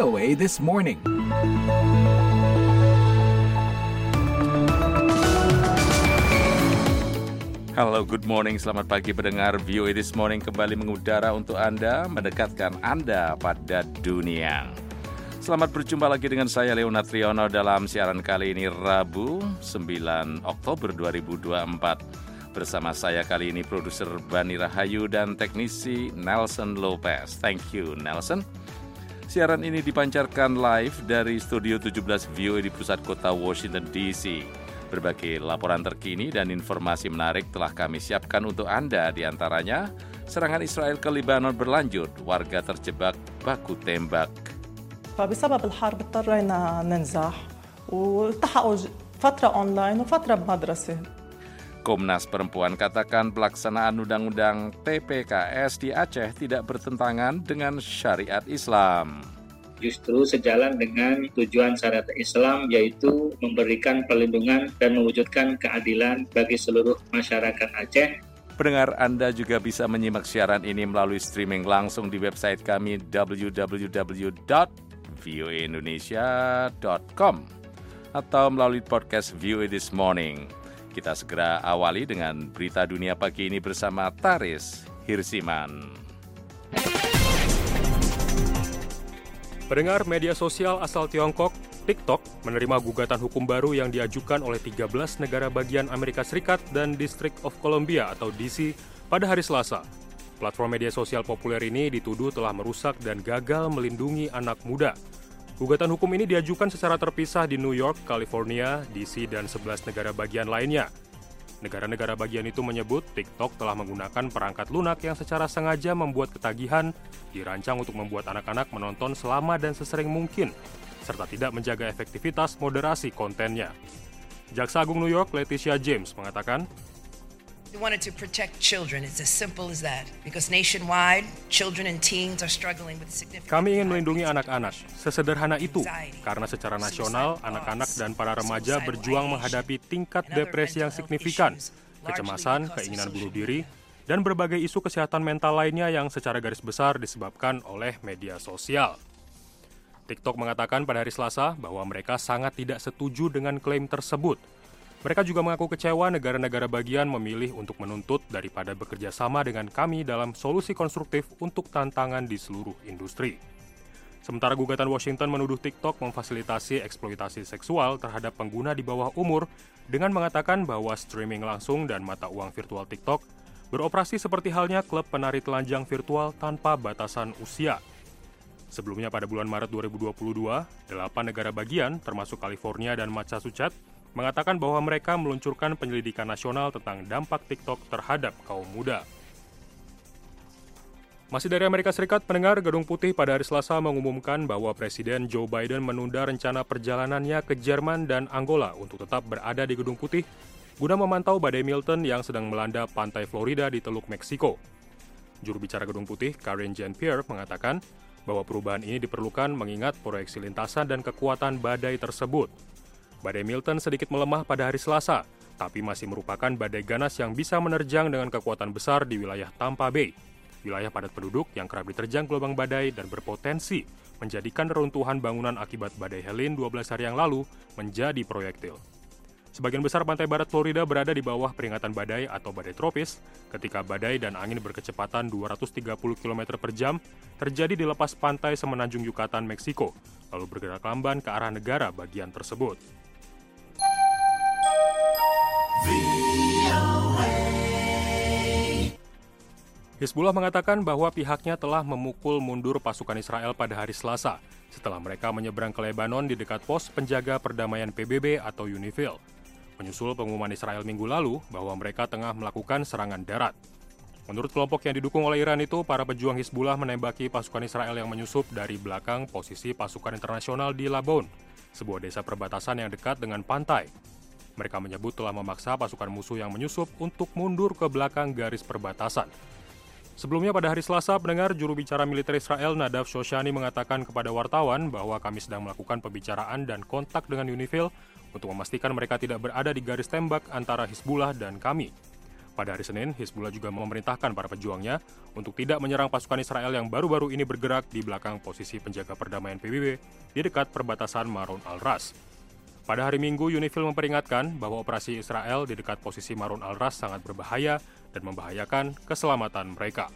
VOA This Morning. Halo, good morning. Selamat pagi pendengar. VOA This Morning kembali mengudara untuk Anda, mendekatkan Anda pada dunia. Selamat berjumpa lagi dengan saya, Leonard Triono, dalam siaran kali ini Rabu, 9 Oktober 2024. Bersama saya kali ini produser Bani Rahayu dan teknisi Nelson Lopez. Thank you, Nelson. Siaran ini dipancarkan live dari Studio 17 VOA di pusat kota Washington, D.C. Berbagai laporan terkini dan informasi menarik telah kami siapkan untuk Anda. Di antaranya, serangan Israel ke Lebanon berlanjut, warga terjebak baku tembak. فبسبب الحرب اضطرينا ننزح والتحقوا فترة أونلاين وفترة بمدرسة. Komnas Perempuan katakan pelaksanaan Undang-Undang TPKS di Aceh tidak bertentangan dengan syariat Islam. Justru sejalan dengan tujuan syariat Islam, yaitu memberikan perlindungan dan mewujudkan keadilan bagi seluruh masyarakat Aceh. Pendengar, Anda juga bisa menyimak siaran ini melalui streaming langsung di website kami www.voaindonesia.com atau melalui podcast VOA This Morning. Kita segera awali dengan berita dunia pagi ini bersama Taris Hirsiman. Pendengar, media sosial asal Tiongkok, TikTok, menerima gugatan hukum baru yang diajukan oleh 13 negara bagian Amerika Serikat dan District of Columbia atau DC pada hari Selasa. Platform media sosial populer ini dituduh telah merusak dan gagal melindungi anak muda. Gugatan hukum ini diajukan secara terpisah di New York, California, DC, dan 11 negara bagian lainnya. Negara-negara bagian itu menyebut TikTok telah menggunakan perangkat lunak yang secara sengaja membuat ketagihan, dirancang untuk membuat anak-anak menonton selama dan sesering mungkin, serta tidak menjaga efektivitas moderasi kontennya. Jaksa Agung New York, Leticia James, mengatakan, We wanted to protect children. It's as simple as that. Because nationwide, children and teens are struggling with significant... Kami ingin melindungi anak-anak. Sesederhana itu. Karena secara nasional, anak-anak dan para remaja berjuang menghadapi tingkat depresi yang signifikan, kecemasan, keinginan bunuh diri, dan berbagai isu kesehatan mental lainnya yang secara garis besar disebabkan oleh media sosial. TikTok mengatakan pada hari Selasa bahwa mereka sangat tidak setuju dengan klaim tersebut. Mereka juga mengaku kecewa negara-negara bagian memilih untuk menuntut daripada bekerja sama dengan kami dalam solusi konstruktif untuk tantangan di seluruh industri. Sementara gugatan Washington menuduh TikTok memfasilitasi eksploitasi seksual terhadap pengguna di bawah umur dengan mengatakan bahwa streaming langsung dan mata uang virtual TikTok beroperasi seperti halnya klub penari telanjang virtual tanpa batasan usia. Sebelumnya pada bulan Maret 2022, 8 negara bagian termasuk California dan Massachusetts mengatakan bahwa mereka meluncurkan penyelidikan nasional tentang dampak TikTok terhadap kaum muda. Masih dari Amerika Serikat, pendengar, Gedung Putih pada hari Selasa mengumumkan bahwa Presiden Joe Biden menunda rencana perjalanannya ke Jerman dan Angola untuk tetap berada di Gedung Putih guna memantau badai Milton yang sedang melanda pantai Florida di Teluk Meksiko. Juru bicara Gedung Putih, Karine Jean-Pierre, mengatakan bahwa perubahan ini diperlukan mengingat proyeksi lintasan dan kekuatan badai tersebut. Badai Milton sedikit melemah pada hari Selasa, tapi masih merupakan badai ganas yang bisa menerjang dengan kekuatan besar di wilayah Tampa Bay, wilayah padat penduduk yang kerap diterjang gelombang badai dan berpotensi menjadikan reruntuhan bangunan akibat badai Helene 12 hari yang lalu menjadi proyektil. Sebagian besar pantai barat Florida berada di bawah peringatan badai atau badai tropis ketika badai dan angin berkecepatan 230 km per jam terjadi di lepas pantai semenanjung Yucatan, Meksiko, lalu bergerak lamban ke arah negara bagian tersebut. Hizbullah mengatakan bahwa pihaknya telah memukul mundur pasukan Israel pada hari Selasa setelah mereka menyeberang ke Lebanon di dekat pos penjaga perdamaian PBB atau UNIFIL, menyusul pengumuman Israel minggu lalu bahwa mereka tengah melakukan serangan darat. Menurut kelompok yang didukung oleh Iran itu, para pejuang Hizbullah menembaki pasukan Israel yang menyusup dari belakang posisi pasukan internasional di Labon, sebuah desa perbatasan yang dekat dengan pantai. Mereka menyebut telah memaksa pasukan musuh yang menyusup untuk mundur ke belakang garis perbatasan. Sebelumnya pada hari Selasa, pendengar, juru bicara militer Israel Nadav Shoshani mengatakan kepada wartawan bahwa kami sedang melakukan pembicaraan dan kontak dengan UNIFIL untuk memastikan mereka tidak berada di garis tembak antara Hizbullah dan kami. Pada hari Senin, Hizbullah juga memerintahkan para pejuangnya untuk tidak menyerang pasukan Israel yang baru-baru ini bergerak di belakang posisi penjaga perdamaian PBB di dekat perbatasan Maroun al-Ras. Pada hari Minggu, UNIFIL memperingatkan bahwa operasi Israel di dekat posisi Maroun al-Ras sangat berbahaya dan membahayakan keselamatan mereka.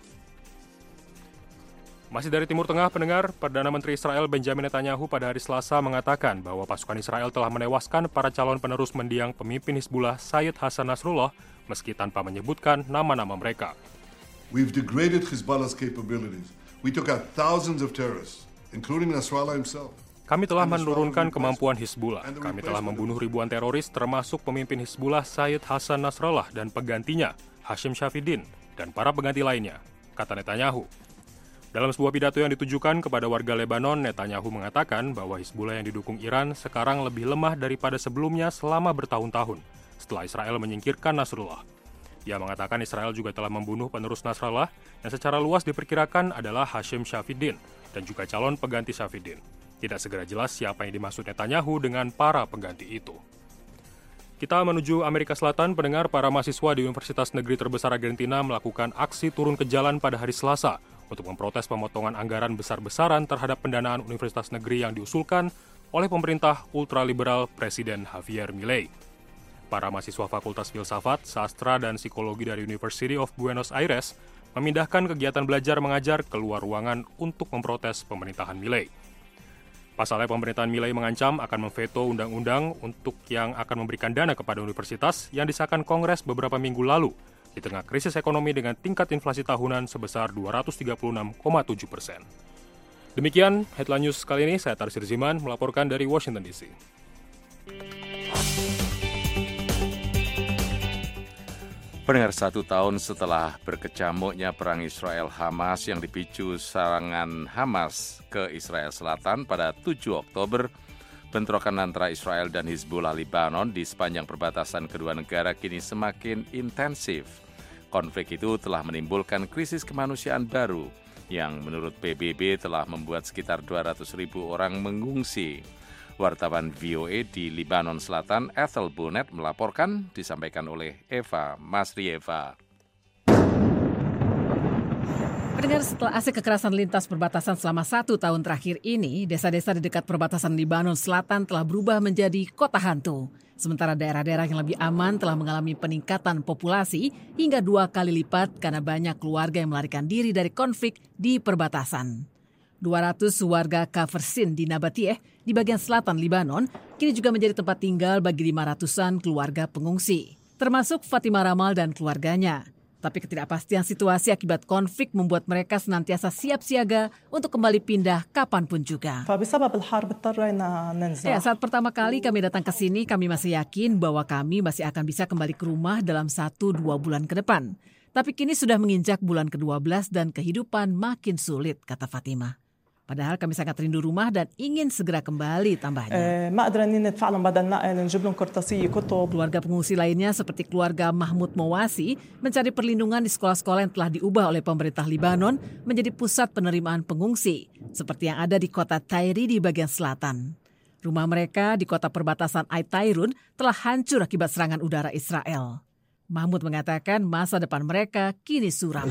Masih dari Timur Tengah, pendengar, Perdana Menteri Israel Benjamin Netanyahu pada hari Selasa mengatakan bahwa pasukan Israel telah menewaskan para calon penerus mendiang pemimpin Hizbullah Sayyid Hassan Nasrullah meski tanpa menyebutkan nama-nama mereka. We've degraded Hezbollah's capabilities. We took out thousands of terrorists, including Nasrallah himself. Kami telah menurunkan kemampuan Hizbullah. Kami telah membunuh ribuan teroris termasuk pemimpin Hizbullah Sayyid Hassan Nasrallah dan penggantinya, Hashim Shafiddin, dan para pengganti lainnya, kata Netanyahu. Dalam sebuah pidato yang ditujukan kepada warga Lebanon, Netanyahu mengatakan bahwa Hizbullah yang didukung Iran sekarang lebih lemah daripada sebelumnya selama bertahun-tahun, setelah Israel menyingkirkan Nasrullah. Dia mengatakan Israel juga telah membunuh penerus Nasrallah yang secara luas diperkirakan adalah Hashim Shafiddin dan juga calon pengganti Shafiddin. Tidak segera jelas siapa yang dimaksud Netanyahu dengan para pengganti itu. Kita menuju Amerika Selatan, pendengar, para mahasiswa di Universitas Negeri terbesar Argentina melakukan aksi turun ke jalan pada hari Selasa untuk memprotes pemotongan anggaran besar-besaran terhadap pendanaan universitas negeri yang diusulkan oleh pemerintah ultraliberal Presiden Javier Milei. Para mahasiswa Fakultas Filsafat, Sastra, dan Psikologi dari University of Buenos Aires memindahkan kegiatan belajar mengajar keluar ruangan untuk memprotes pemerintahan Milei. Pasalnya, pemerintahan Milei mengancam akan memveto undang-undang untuk yang akan memberikan dana kepada universitas yang disahkan Kongres beberapa minggu lalu, di tengah krisis ekonomi dengan tingkat inflasi tahunan sebesar 236,7%. Demikian headline news kali ini, saya Tarsir Ziman melaporkan dari Washington DC. Pendengar, 1 tahun setelah berkecamuknya perang Israel-Hamas yang dipicu serangan Hamas ke Israel Selatan pada 7 Oktober, bentrokan antara Israel dan Hizbullah Lebanon di sepanjang perbatasan kedua negara kini semakin intensif. Konflik itu telah menimbulkan krisis kemanusiaan baru yang menurut PBB telah membuat sekitar 200.000 orang mengungsi. Wartawan VOA di Lebanon Selatan, Ethel Burnett melaporkan, disampaikan oleh Eva Masrieva. Pendengar, setelah aksi kekerasan lintas perbatasan selama 1 tahun terakhir ini, desa-desa di dekat perbatasan Lebanon Selatan telah berubah menjadi kota hantu. Sementara daerah-daerah yang lebih aman telah mengalami peningkatan populasi hingga 2 kali lipat karena banyak keluarga yang melarikan diri dari konflik di perbatasan. 200 warga Kafrsin di Nabatieh di bagian selatan Lebanon kini juga menjadi tempat tinggal bagi 500-an keluarga pengungsi, termasuk Fatima Ramal dan keluarganya. Tapi ketidakpastian situasi akibat konflik membuat mereka senantiasa siap siaga untuk kembali pindah kapanpun juga. Saat pertama kali kami datang ke sini, kami masih yakin bahwa kami masih akan bisa kembali ke rumah dalam 1-2 bulan ke depan. Tapi kini sudah menginjak bulan ke-12 dan kehidupan makin sulit, kata Fatima. Padahal kami sangat rindu rumah dan ingin segera kembali, tambahnya. Keluarga pengungsi lainnya seperti keluarga Mahmud Mawasi mencari perlindungan di sekolah-sekolah yang telah diubah oleh pemerintah Lebanon menjadi pusat penerimaan pengungsi, seperti yang ada di kota Tairi di bagian selatan. Rumah mereka di kota perbatasan Aitairun telah hancur akibat serangan udara Israel. Mahmud mengatakan masa depan mereka kini suram.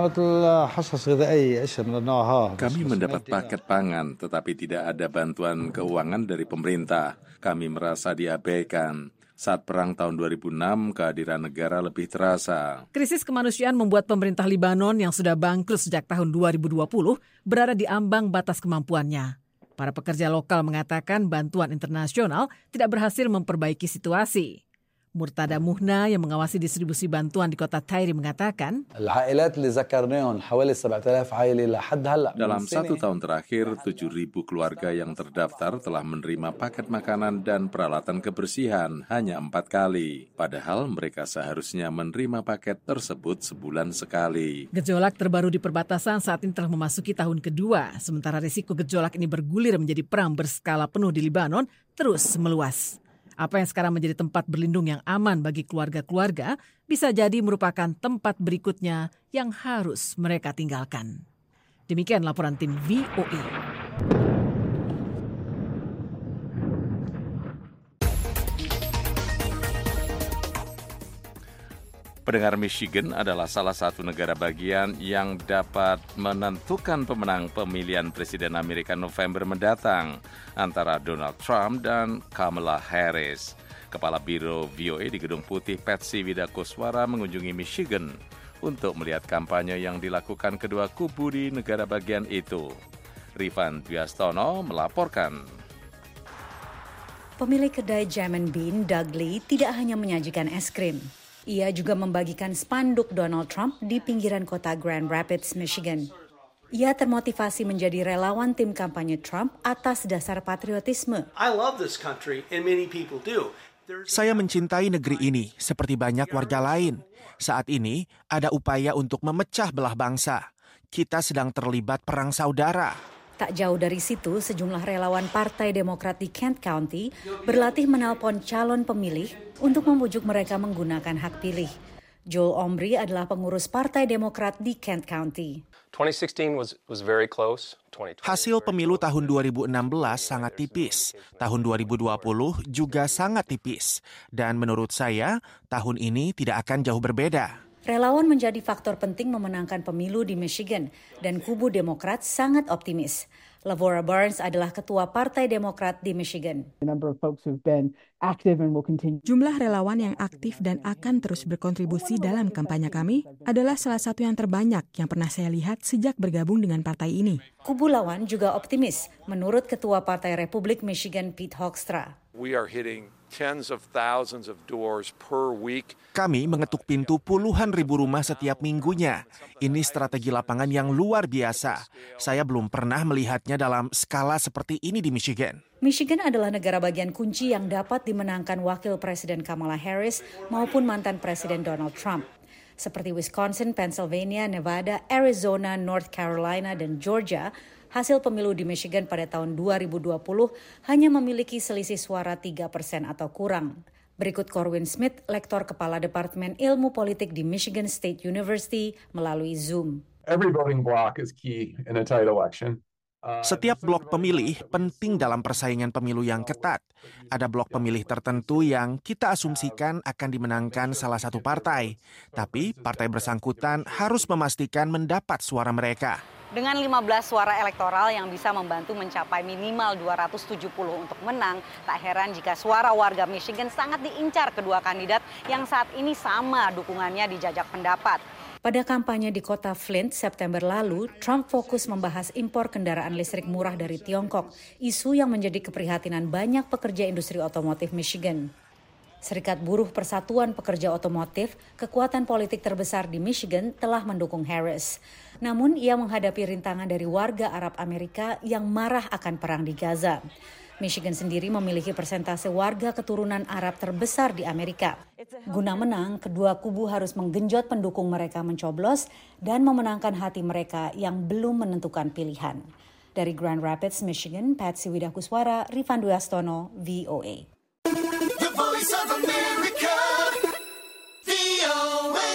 Kami mendapat paket pangan, tetapi tidak ada bantuan keuangan dari pemerintah. Kami merasa diabaikan. Saat perang tahun 2006, kehadiran negara lebih terasa. Krisis kemanusiaan membuat pemerintah Lebanon yang sudah bangkrut sejak tahun 2020 berada di ambang batas kemampuannya. Para pekerja lokal mengatakan bantuan internasional tidak berhasil memperbaiki situasi. Murtada Muhna yang mengawasi distribusi bantuan di kota Tairi mengatakan, dalam 1 tahun terakhir, 7.000 keluarga yang terdaftar telah menerima paket makanan dan peralatan kebersihan hanya 4 kali. Padahal mereka seharusnya menerima paket tersebut sebulan sekali. Gejolak terbaru di perbatasan saat ini telah memasuki tahun kedua, sementara risiko gejolak ini bergulir menjadi perang berskala penuh di Lebanon terus meluas. Apa yang sekarang menjadi tempat berlindung yang aman bagi keluarga-keluarga bisa jadi merupakan tempat berikutnya yang harus mereka tinggalkan. Demikian laporan tim VOA. Pendengar, Michigan adalah salah satu negara bagian yang dapat menentukan pemenang pemilihan Presiden Amerika November mendatang antara Donald Trump dan Kamala Harris. Kepala Biro VOA di Gedung Putih Patsy Widakuswara mengunjungi Michigan untuk melihat kampanye yang dilakukan kedua kubu di negara bagian itu. Rifan Dwiastono melaporkan. Pemilik kedai Jam and Bean, Doug Lee, tidak hanya menyajikan es krim. Ia juga membagikan spanduk Donald Trump di pinggiran kota Grand Rapids, Michigan. Ia termotivasi menjadi relawan tim kampanye Trump atas dasar patriotisme. I love this country and many people do. Saya mencintai negeri ini seperti banyak warga lain. Saat ini ada upaya untuk memecah belah bangsa. Kita sedang terlibat perang saudara. Tak jauh dari situ, sejumlah relawan Partai Demokrat di Kent County berlatih menelpon calon pemilih untuk membujuk mereka menggunakan hak pilih. Joel Omri adalah pengurus Partai Demokrat di Kent County. 2016 was very close. Hasil pemilu tahun 2016 sangat tipis. Tahun 2020 juga sangat tipis. Dan menurut saya, tahun ini tidak akan jauh berbeda. Relawan menjadi faktor penting memenangkan pemilu di Michigan, dan kubu Demokrat sangat optimis. Lavora Barnes adalah ketua Partai Demokrat di Michigan. Jumlah relawan yang aktif dan akan terus berkontribusi dalam kampanye kami adalah salah satu yang terbanyak yang pernah saya lihat sejak bergabung dengan partai ini. Kubu lawan juga optimis, menurut Ketua Partai Republik Michigan Pete Hoekstra. We are hitting tens of thousands of doors per week. Kami mengetuk pintu puluhan ribu rumah setiap minggunya. Ini strategi lapangan yang luar biasa. Saya belum pernah melihatnya dalam skala seperti ini di Michigan. Michigan adalah negara bagian kunci yang dapat dimenangkan Wakil Presiden Kamala Harris maupun mantan Presiden Donald Trump. Seperti Wisconsin, Pennsylvania, Nevada, Arizona, North Carolina, dan Georgia, hasil pemilu di Michigan pada tahun 2020 hanya memiliki selisih suara 3% atau kurang. Berikut Corwin Smith, lektor kepala Departemen Ilmu Politik di Michigan State University melalui Zoom. Every voting block is key in a tight election. Setiap blok pemilih penting dalam persaingan pemilu yang ketat. Ada blok pemilih tertentu yang kita asumsikan akan dimenangkan salah satu partai. Tapi partai bersangkutan harus memastikan mendapat suara mereka. Dengan 15 suara elektoral yang bisa membantu mencapai minimal 270 untuk menang, tak heran jika suara warga Michigan sangat diincar kedua kandidat yang saat ini sama dukungannya di jajak pendapat. Pada kampanye di kota Flint September lalu, Trump fokus membahas impor kendaraan listrik murah dari Tiongkok, isu yang menjadi keprihatinan banyak pekerja industri otomotif Michigan. Serikat Buruh Persatuan Pekerja Otomotif, kekuatan politik terbesar di Michigan, telah mendukung Harris. Namun ia menghadapi rintangan dari warga Arab Amerika yang marah akan perang di Gaza. Michigan sendiri memiliki persentase warga keturunan Arab terbesar di Amerika. Guna menang, kedua kubu harus menggenjot pendukung mereka mencoblos dan memenangkan hati mereka yang belum menentukan pilihan. Dari Grand Rapids, Michigan, Patsy Widakuswara, Rifan Dwiastono, VOA. The Voice of America, VOA.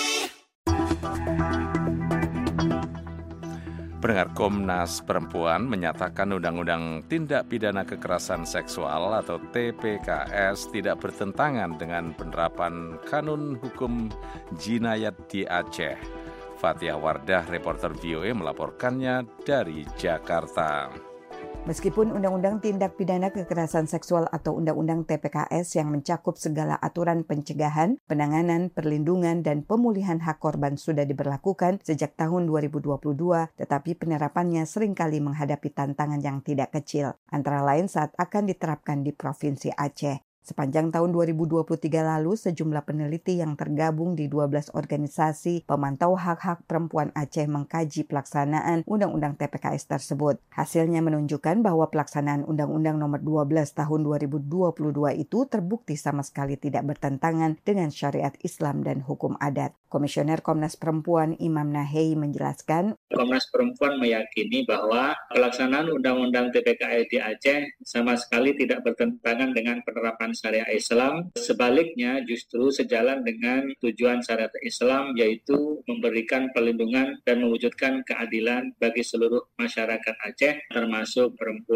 Pendengar, Komnas Perempuan menyatakan Undang-Undang Tindak Pidana Kekerasan Seksual atau TPKS tidak bertentangan dengan penerapan Kanun Hukum Jinayat di Aceh. Fathia Wardah, reporter VOA, melaporkannya dari Jakarta. Meskipun Undang-Undang Tindak Pidana Kekerasan Seksual atau Undang-Undang TPKS yang mencakup segala aturan pencegahan, penanganan, perlindungan, dan pemulihan hak korban sudah diberlakukan sejak tahun 2022, tetapi penerapannya seringkali menghadapi tantangan yang tidak kecil, antara lain saat akan diterapkan di Provinsi Aceh. Sepanjang tahun 2023 lalu, sejumlah peneliti yang tergabung di 12 organisasi pemantau hak-hak perempuan Aceh mengkaji pelaksanaan Undang-Undang TPKS tersebut. Hasilnya menunjukkan bahwa pelaksanaan Undang-Undang Nomor 12 Tahun 2022 itu terbukti sama sekali tidak bertentangan dengan syariat Islam dan hukum adat. Komisioner Komnas Perempuan Imam Nahei menjelaskan, Komnas Perempuan meyakini bahwa pelaksanaan Undang-Undang TPKS di Aceh sama sekali tidak bertentangan dengan penerapan syariat Islam. Sebaliknya justru sejalan dengan tujuan syariat Islam, yaitu memberikan perlindungan dan mewujudkan keadilan bagi seluruh masyarakat Aceh termasuk perempuan.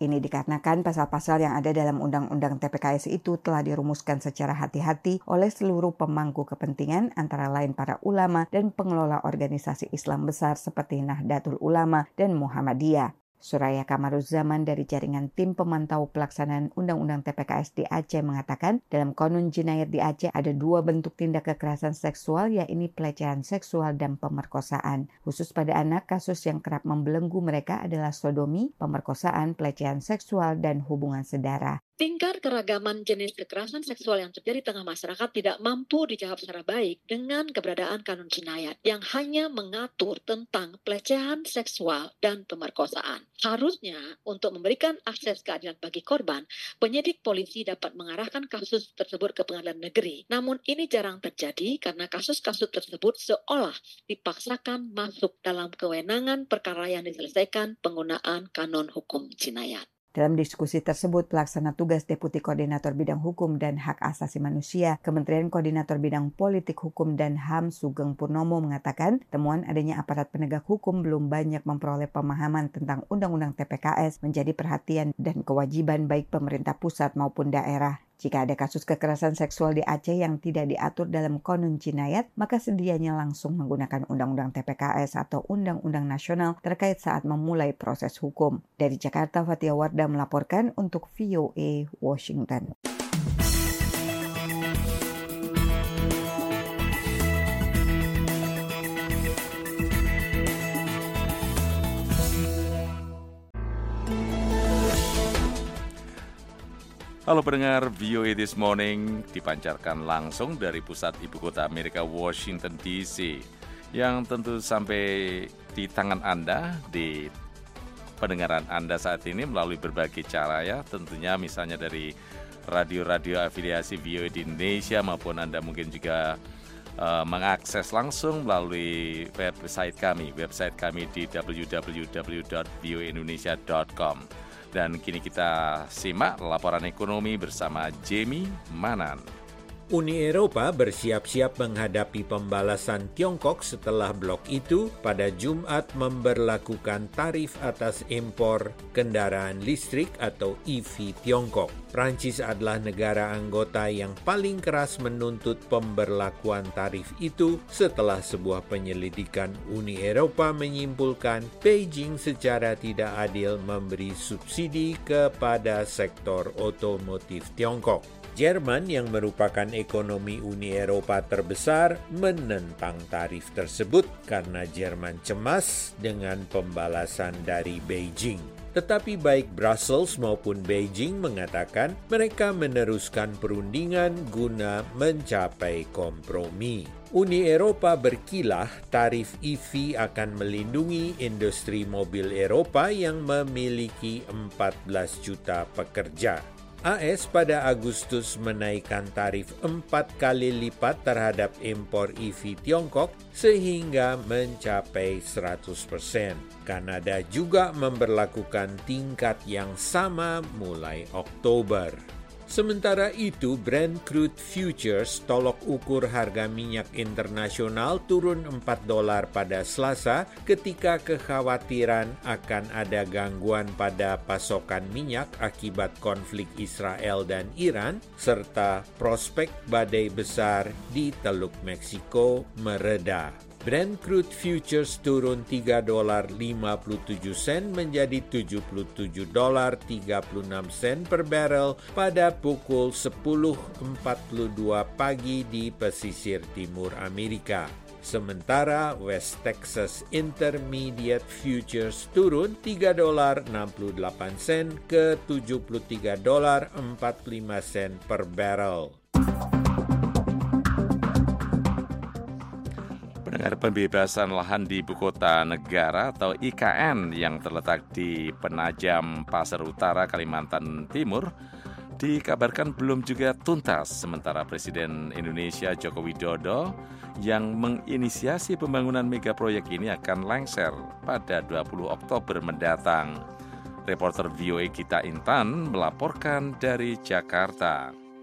Ini dikarenakan pasal-pasal yang ada dalam Undang-Undang TPKS itu telah dirumuskan secara hati-hati oleh seluruh pemangku kepentingan antara lain para ulama dan pengelola organisasi Islam besar seperti Nahdlatul Ulama dan Muhammadiyah. Suraya Kamaruzzaman dari jaringan tim pemantau pelaksanaan Undang-Undang TPKS di Aceh mengatakan dalam Konun Jinayat di Aceh ada 2 bentuk tindak kekerasan seksual, yaitu pelecehan seksual dan pemerkosaan. Khusus pada anak, kasus yang kerap membelenggu mereka adalah sodomi, pemerkosaan, pelecehan seksual, dan hubungan sedara. Tingkat keragaman jenis kekerasan seksual yang terjadi di tengah masyarakat tidak mampu dijawab secara baik dengan keberadaan kanun jinayat yang hanya mengatur tentang pelecehan seksual dan pemerkosaan. Harusnya untuk memberikan akses keadilan bagi korban, penyidik polisi dapat mengarahkan kasus tersebut ke pengadilan negeri. Namun ini jarang terjadi karena kasus-kasus tersebut seolah dipaksakan masuk dalam kewenangan perkara yang diselesaikan penggunaan kanun hukum jinayat. Dalam diskusi tersebut, pelaksana tugas Deputi Koordinator Bidang Hukum dan Hak Asasi Manusia, Kementerian Koordinator Bidang Politik Hukum dan HAM Sugeng Purnomo mengatakan temuan adanya aparat penegak hukum belum banyak memperoleh pemahaman tentang Undang-Undang TPKS menjadi perhatian dan kewajiban baik pemerintah pusat maupun daerah. Jika ada kasus kekerasan seksual di Aceh yang tidak diatur dalam Konun Jinayat, maka sedianya langsung menggunakan Undang-Undang TPKS atau Undang-Undang Nasional terkait saat memulai proses hukum. Dari Jakarta, Fatia Wardah melaporkan untuk VOA Washington. Halo pendengar, VOA This Morning dipancarkan langsung dari pusat ibu kota Amerika, Washington DC, yang tentu sampai di tangan Anda, di pendengaran Anda saat ini melalui berbagai cara ya, tentunya misalnya dari radio-radio afiliasi VOA di Indonesia, maupun Anda mungkin juga mengakses langsung melalui website kami di www.voaindonesia.com. Dan kini kita simak laporan ekonomi bersama Jamie Manan. Uni Eropa bersiap-siap menghadapi pembalasan Tiongkok setelah blok itu pada Jumat memberlakukan tarif atas impor kendaraan listrik atau EV Tiongkok. Prancis adalah negara anggota yang paling keras menuntut pemberlakuan tarif itu setelah sebuah penyelidikan Uni Eropa menyimpulkan Beijing secara tidak adil memberi subsidi kepada sektor otomotif Tiongkok. Jerman yang merupakan ekonomi Uni Eropa terbesar menentang tarif tersebut karena Jerman cemas dengan pembalasan dari Beijing. Tetapi baik Brussels maupun Beijing mengatakan mereka meneruskan perundingan guna mencapai kompromi. Uni Eropa berkilah tarif EV akan melindungi industri mobil Eropa yang memiliki 14 juta pekerja. AS pada Agustus menaikkan tarif 4 kali lipat terhadap impor EV Tiongkok sehingga mencapai 100%. Kanada juga memberlakukan tingkat yang sama mulai Oktober. Sementara itu, Brent Crude Futures, tolok ukur harga minyak internasional, turun $4 pada Selasa ketika kekhawatiran akan ada gangguan pada pasokan minyak akibat konflik Israel dan Iran, serta prospek badai besar di Teluk Meksiko mereda. Brent Crude Futures turun $3.57 menjadi $77.36 per barrel pada pukul 10.42 pagi di pesisir timur Amerika. Sementara West Texas Intermediate Futures turun $3.68 ke $73.45 per barrel. Pendengar, pembebasan lahan di ibu kota negara atau IKN yang terletak di Penajam, Pasar Utara, Kalimantan Timur dikabarkan belum juga tuntas, sementara Presiden Indonesia Joko Widodo yang menginisiasi pembangunan mega proyek ini akan lengser pada 20 Oktober mendatang. Reporter VOA Gita Intan melaporkan dari Jakarta.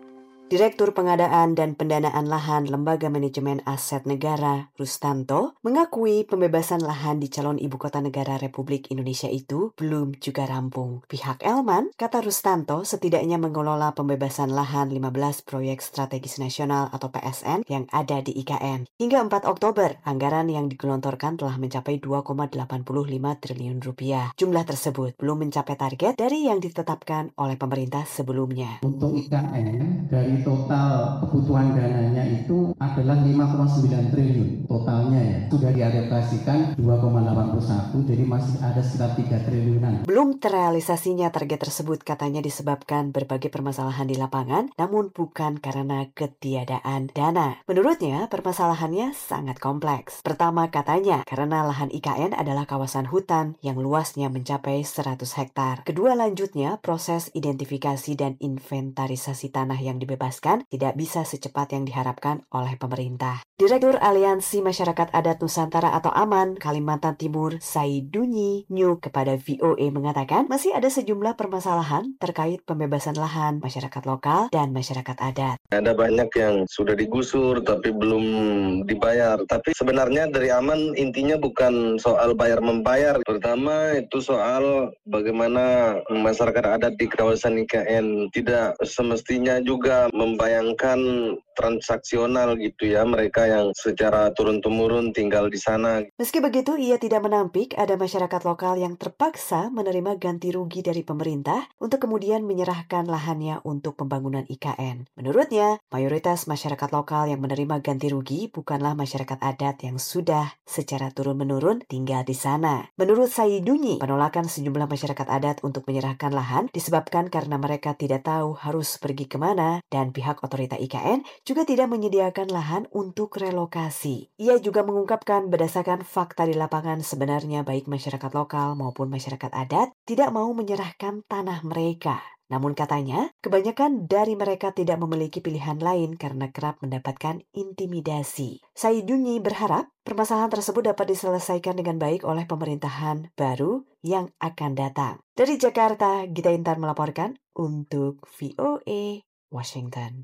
Direktur Pengadaan dan Pendanaan Lahan Lembaga Manajemen Aset Negara, Rustanto, mengakui pembebasan lahan di calon ibu kota negara Republik Indonesia itu belum juga rampung. Pihak Elman, kata Rustanto, setidaknya mengelola pembebasan lahan 15 proyek strategis nasional atau PSN yang ada di IKN. Hingga 4 Oktober, anggaran yang digelontorkan telah mencapai 2,85 triliun rupiah. Jumlah tersebut belum mencapai target dari yang ditetapkan oleh pemerintah sebelumnya. Untuk IKN, dari total kebutuhan dananya itu adalah 5,9 triliun totalnya ya. Sudah dialokasikan 2,81, jadi masih ada sekitar 3 triliunan. Belum terrealisasinya target tersebut katanya disebabkan berbagai permasalahan di lapangan, namun bukan karena ketiadaan dana. Menurutnya, permasalahannya sangat kompleks. Pertama katanya, karena lahan IKN adalah kawasan hutan yang luasnya mencapai 100 hektar. Kedua lanjutnya, proses identifikasi dan inventarisasi tanah yang dibebaskan tidak bisa secepat yang diharapkan oleh pemerintah. Direktur Aliansi Masyarakat Adat Nusantara atau AMAN, Kalimantan Timur, Saidunyi Nyu kepada VOA mengatakan masih ada sejumlah permasalahan terkait pembebasan lahan masyarakat lokal dan masyarakat adat. Ada banyak yang sudah digusur tapi belum dibayar. Tapi sebenarnya dari AMAN intinya bukan soal bayar-membayar. Pertama itu soal bagaimana masyarakat adat di kawasan IKN tidak semestinya juga membayangkan transaksional gitu ya, mereka yang secara turun-temurun tinggal di sana. Meski begitu, ia tidak menampik ada masyarakat lokal yang terpaksa menerima ganti rugi dari pemerintah untuk kemudian menyerahkan lahannya untuk pembangunan IKN. Menurutnya, mayoritas masyarakat lokal yang menerima ganti rugi bukanlah masyarakat adat yang sudah secara turun-menurun tinggal di sana. Menurut Saidunyi, penolakan sejumlah masyarakat adat untuk menyerahkan lahan disebabkan karena mereka tidak tahu harus pergi kemana dan pihak otorita IKN juga tidak menyediakan lahan untuk relokasi. Ia juga mengungkapkan berdasarkan fakta di lapangan sebenarnya baik masyarakat lokal maupun masyarakat adat tidak mau menyerahkan tanah mereka. Namun katanya, kebanyakan dari mereka tidak memiliki pilihan lain karena kerap mendapatkan intimidasi. Saidunyi berharap permasalahan tersebut dapat diselesaikan dengan baik oleh pemerintahan baru yang akan datang. Dari Jakarta, Gita Intan melaporkan untuk VOA Washington.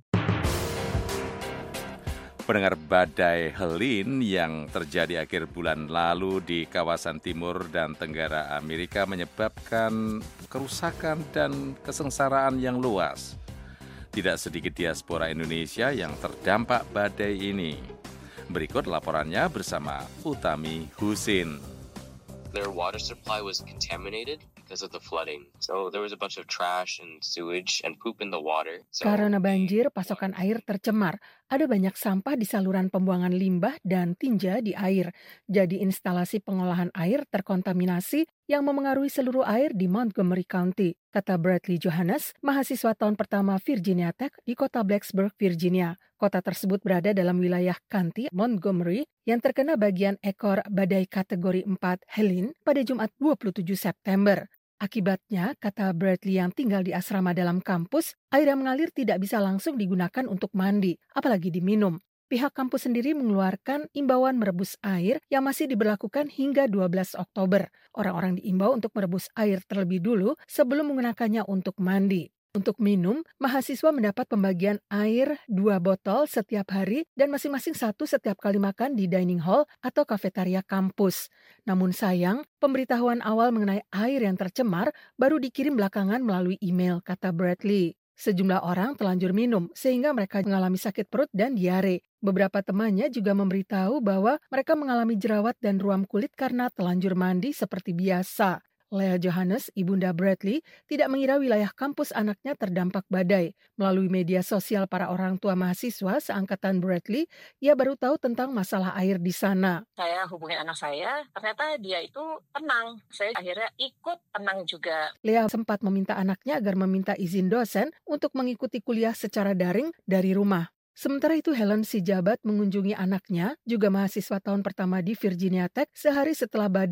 Pendengar, badai Helene yang terjadi akhir bulan lalu di kawasan timur dan tenggara Amerika menyebabkan kerusakan dan kesengsaraan yang luas. Tidak sedikit diaspora Indonesia yang terdampak badai ini. Berikut laporannya bersama Utami Husin. Their water supply was contaminated because of the flooding. So there was a bunch of trash and sewage and poop in the water. Karena banjir, pasokan air tercemar. Ada banyak sampah di saluran pembuangan limbah dan tinja di air. Jadi instalasi pengolahan air terkontaminasi yang memengaruhi seluruh air di Montgomery County, kata Bradley Johannes, mahasiswa tahun pertama Virginia Tech di kota Blacksburg, Virginia. Kota tersebut berada dalam wilayah County Montgomery yang terkena bagian ekor badai kategori 4 Helene pada Jumat 27 September. Akibatnya, kata Bradley yang tinggal di asrama dalam kampus, air yang mengalir tidak bisa langsung digunakan untuk mandi, apalagi diminum. Pihak kampus sendiri mengeluarkan imbauan merebus air yang masih diberlakukan hingga 12 Oktober. Orang-orang diimbau untuk merebus air terlebih dulu sebelum menggunakannya untuk mandi. Untuk minum, mahasiswa mendapat pembagian air 2 botol setiap hari dan masing-masing 1 setiap kali makan di dining hall atau kafetaria kampus. Namun sayang, pemberitahuan awal mengenai air yang tercemar baru dikirim belakangan melalui email, kata Bradley. Sejumlah orang telanjur minum sehingga mereka mengalami sakit perut dan diare. Beberapa temannya juga memberitahu bahwa mereka mengalami jerawat dan ruam kulit karena telanjur mandi seperti biasa. Leah Johannes, ibunda Bradley, tidak mengira wilayah kampus anaknya terdampak badai. Melalui media sosial para orang tua mahasiswa seangkatan Bradley, ia baru tahu tentang masalah air di sana. Saya hubungin anak saya, ternyata dia itu tenang. Saya akhirnya ikut tenang juga. Leah sempat meminta anaknya agar meminta izin dosen untuk mengikuti kuliah secara daring dari rumah. Sementara itu Helen si jabat mengunjungi anaknya, juga mahasiswa tahun pertama di Virginia Tech, sehari setelah badai.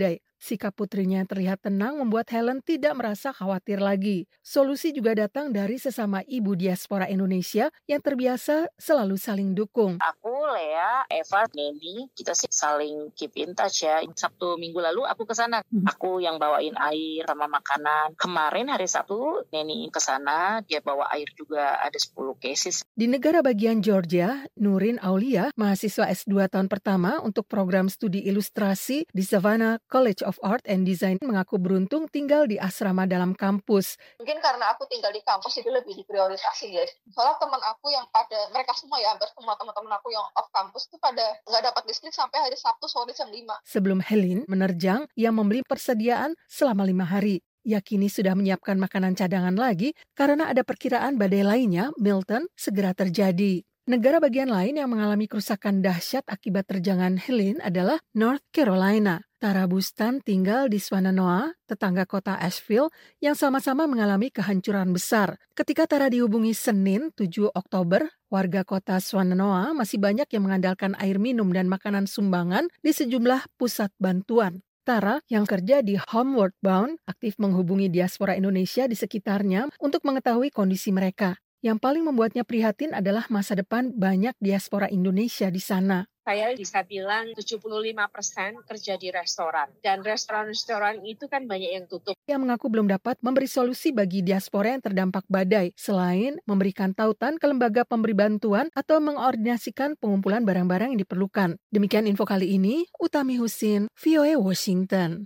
Sikap putrinya yang terlihat tenang membuat Helen tidak merasa khawatir lagi. Solusi juga datang dari sesama ibu diaspora Indonesia yang terbiasa selalu saling dukung. Aku, Lea, Eva, Neni, kita sih saling keep in touch ya. Sabtu minggu lalu aku ke sana. Aku yang bawain air sama makanan. Kemarin hari Sabtu Neni ke sana, dia bawa air juga ada 10 cases. Di negara bagian Georgia, Nurin Aulia, mahasiswa S2 tahun pertama untuk program studi ilustrasi di Savannah College of Art and Design, mengaku beruntung tinggal di asrama dalam kampus. Mungkin karena aku tinggal di kampus jadi lebih diprioritaskan ya. Soalnya teman aku yang mereka semua ya, hampir semua teman-teman aku yang off kampus tuh pada nggak dapat listrik sampai hari Sabtu sore jam 5. Sebelum Helen menerjang, ia membeli persediaan selama 5 hari. Ia kini sudah menyiapkan makanan cadangan lagi karena ada perkiraan badai lainnya, Milton, segera terjadi. Negara bagian lain yang mengalami kerusakan dahsyat akibat terjangan Helen adalah North Carolina. Tara Bustan tinggal di Swannanoa, tetangga kota Asheville, yang sama-sama mengalami kehancuran besar. Ketika Tara dihubungi Senin 7 Oktober, warga kota Swannanoa masih banyak yang mengandalkan air minum dan makanan sumbangan di sejumlah pusat bantuan. Tara yang kerja di Homeward Bound aktif menghubungi diaspora Indonesia di sekitarnya untuk mengetahui kondisi mereka. Yang paling membuatnya prihatin adalah masa depan banyak diaspora Indonesia di sana. Saya bisa bilang 75% kerja di restoran. Dan restoran-restoran itu kan banyak yang tutup. Ia mengaku belum dapat memberi solusi bagi diaspora yang terdampak badai, selain memberikan tautan ke lembaga pemberi bantuan atau mengordinasikan pengumpulan barang-barang yang diperlukan. Demikian info kali ini, Utami Husin, VOA Washington.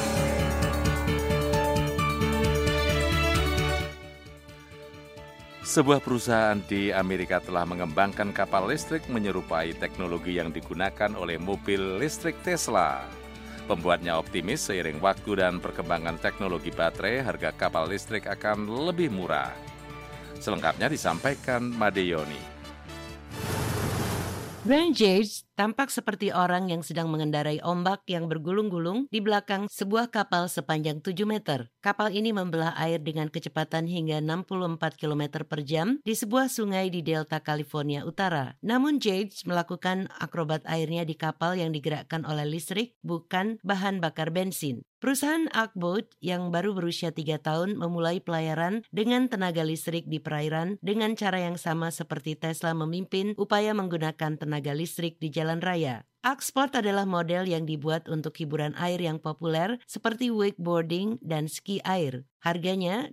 Sebuah perusahaan di Amerika telah mengembangkan kapal listrik menyerupai teknologi yang digunakan oleh mobil listrik Tesla. Pembuatnya optimis seiring waktu dan perkembangan teknologi baterai, harga kapal listrik akan lebih murah. Selengkapnya disampaikan Madeyoni. Brian Yates tampak seperti orang yang sedang mengendarai ombak yang bergulung-gulung di belakang sebuah kapal sepanjang 7 meter. Kapal ini membelah air dengan kecepatan hingga 64 km per jam di sebuah sungai di Delta, California Utara. Namun Yates melakukan akrobat airnya di kapal yang digerakkan oleh listrik, bukan bahan bakar bensin. Perusahaan Arcboat yang baru berusia 3 tahun memulai pelayaran dengan tenaga listrik di perairan dengan cara yang sama seperti Tesla memimpin upaya menggunakan tenaga listrik di jalan raya. Arcsport adalah model yang dibuat untuk hiburan air yang populer seperti wakeboarding dan ski air. Harganya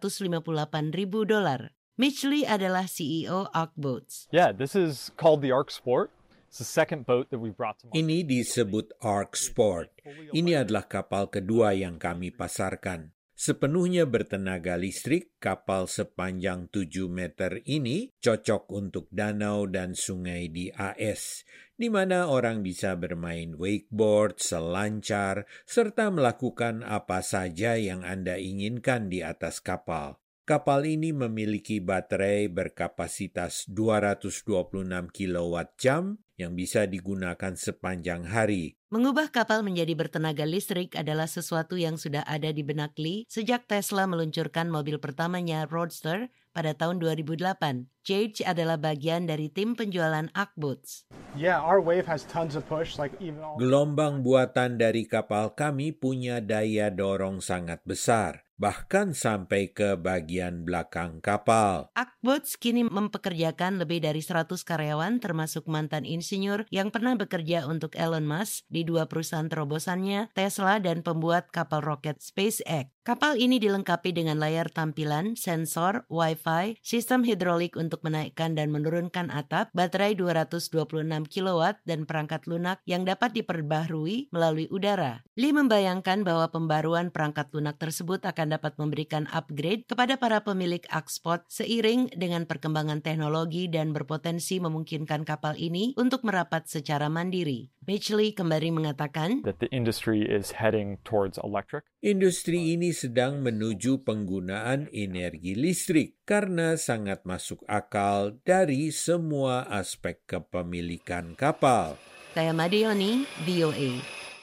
$258,000. Mitch Lee adalah CEO Arcboats. Yeah, this is called the Arcsport. It's the second boat that we brought to market. Ini disebut Arcsport. Ini adalah kapal kedua yang kami pasarkan. Sepenuhnya bertenaga listrik, kapal sepanjang 7 meter ini cocok untuk danau dan sungai di AS, di mana orang bisa bermain wakeboard, selancar, serta melakukan apa saja yang Anda inginkan di atas kapal. Kapal ini memiliki baterai berkapasitas 226 kWh yang bisa digunakan sepanjang hari. Mengubah kapal menjadi bertenaga listrik adalah sesuatu yang sudah ada di benak Lee sejak Tesla meluncurkan mobil pertamanya Roadster pada tahun 2008. Jage adalah bagian dari tim penjualan Arcboats. Yeah, our wave has tons of push, like even all... Gelombang buatan dari kapal kami punya daya dorong sangat besar, bahkan sampai ke bagian belakang kapal. Arcboats kini mempekerjakan lebih dari 100 karyawan termasuk mantan insinyur yang pernah bekerja untuk Elon Musk di 2 perusahaan terobosannya, Tesla dan pembuat kapal roket SpaceX. Kapal ini dilengkapi dengan layar tampilan, sensor, Wi-Fi, sistem hidrolik untuk menaikkan dan menurunkan atap, baterai 226 kW dan perangkat lunak yang dapat diperbaharui melalui udara. Lee membayangkan bahwa pembaruan perangkat lunak tersebut akan dapat memberikan upgrade kepada para pemilik Arcsport seiring dengan perkembangan teknologi dan berpotensi memungkinkan kapal ini untuk merapat secara mandiri. Mitch Lee kembali mengatakan, that the industry is heading towards electric. Industri ini sedang menuju penggunaan energi listrik karena sangat masuk akal dari semua aspek kepemilikan kapal. Saya Madeyoni, VOA.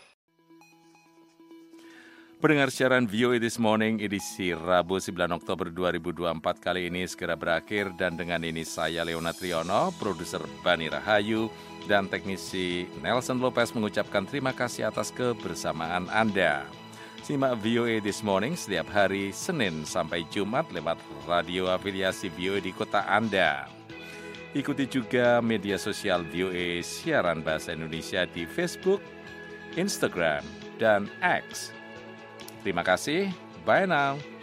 Pendengar siaran VOA This Morning edisi Rabu 9 Oktober 2024 kali ini segera berakhir dan dengan ini saya Leona Triono, produser Bani Rahayu, Dan teknisi Nelson Lopez mengucapkan terima kasih atas kebersamaan Anda. Simak VOA This Morning setiap hari Senin sampai Jumat lewat radio afiliasi VOA di kota Anda. Ikuti juga media sosial VOA Siaran Bahasa Indonesia di Facebook, Instagram, dan X. Terima kasih. Bye now.